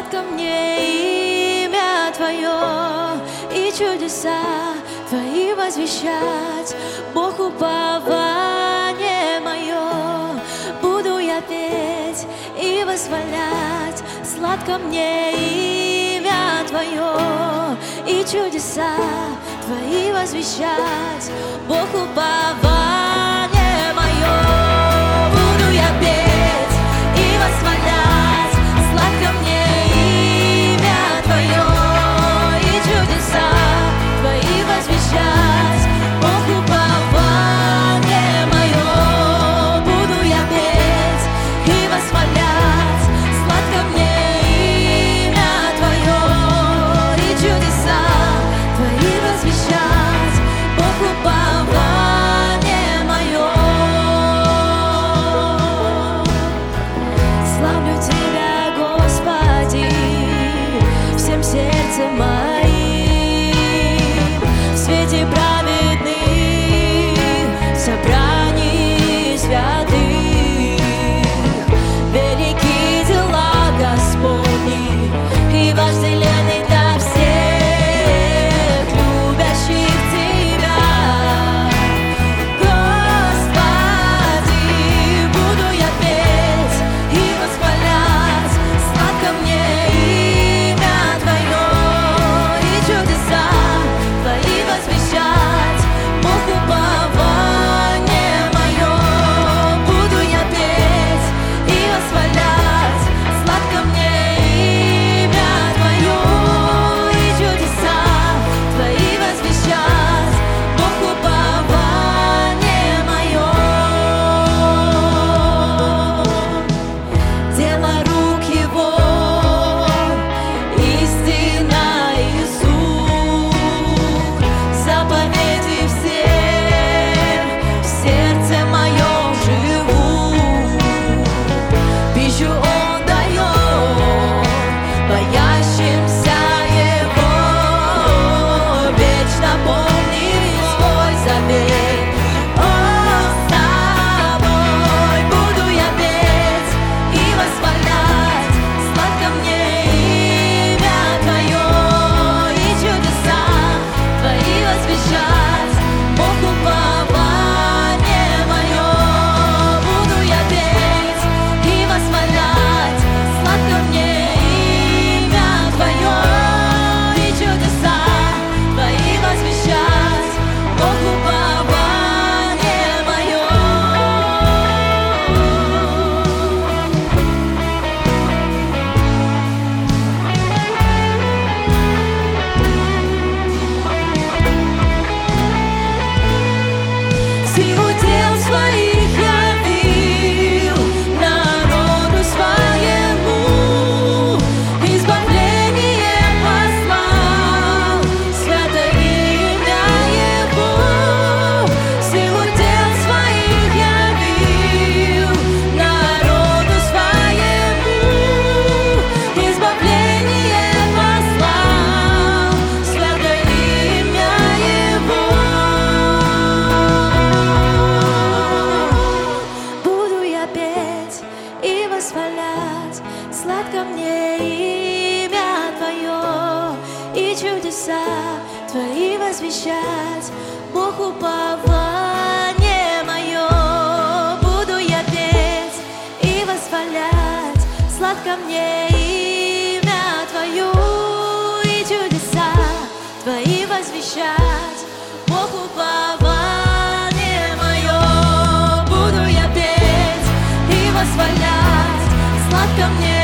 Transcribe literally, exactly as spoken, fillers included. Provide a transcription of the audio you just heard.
сладко мне имя Твое и чудеса Твои возвещать. Бог, упование мое, буду я петь и восхвалять. Сладко мне имя Твое и чудеса Твои возвещать. Бог, упование мое, буду я петь и восхвалять. Сладко мне имя Твое и чудеса Твои возвещать. Бог, упование мое, буду я петь и восхвалять. Сладко мне имя Твое и чудеса Твои возвещать. Бог, упование мое. Славлю Тебя, Господи, всем сердцем моим, в свете праведных, в собрании святых. Велики дела Господни и вожделенный для всех любящих Тебя. Господи, буду я петь и восхвалять. Сладко мне имя Твое и чудеса Твои возвещать. Бог, упование мое, буду я петь и восхвалять. Сладко мне имя Твое и чудеса Твои возвещать. Бог, упование мое. Дело рук Его, истина Иисус, заповеди все в сердце моем живут. Пищу Он дает боящимся Его, вечно помнит свой завет. О, с Тобой буду я петь и восхвалять. Сладко мне имя Твое и чудеса Твои возвещать. Бог, упование мое, буду я петь и восхвалять. Сладко мне имя Твое и чудеса Твои возвещать. Бог, упование мое. Силу дел своих явил народу своему, избавление послал, святое имя Его. Силу дел своих явил народу своему, избавление послал, святое имя Его. Буду я петь и восхвалять. Сладко мне имя Твое и чудеса Твои возвещать. Бог, упование мое, буду я петь и восхвалять. Сладко мне имя Твое и чудеса Твои возвещать. Бог, упование мое, буду я петь и восхвалять. Сладко мне